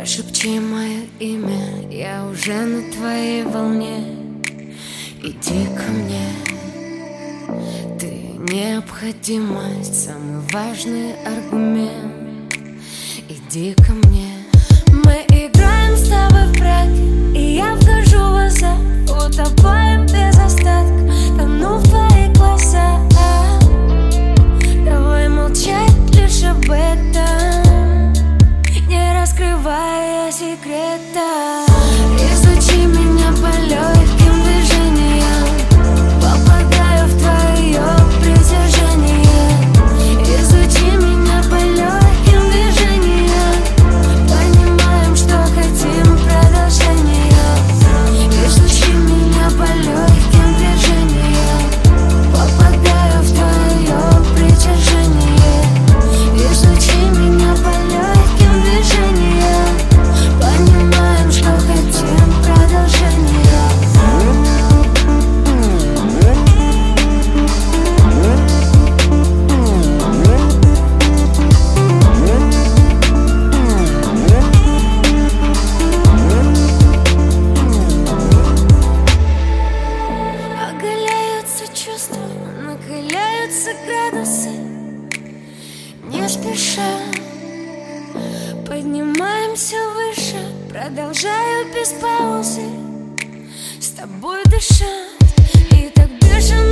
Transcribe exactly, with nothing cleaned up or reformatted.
Прошепчи мое имя, я уже на твоей волне. Иди ко мне, ты необходимость, самый важный аргумент. Иди ко мне. Мы играем с тобой в браке, и я вхожу в азарт, утопаем без остатка, тону в твоих глазах. Давай молчать лишь об этом, не раскрывая секрета. Изучи меня по легким движениям, попадаю в твое притяжение. Изучи меня по легким движениям, понимаем, что хотим продолжения. Изучи меня по легким движениям, попадаю в твое притяжение. Изучи меня по легким движениям, понимаем, что хотим продолжения. Оголяются чувства, накаляются градусы, не спеша поднимаемся выше, продолжаю без паузы с тобой дышать. И так бешено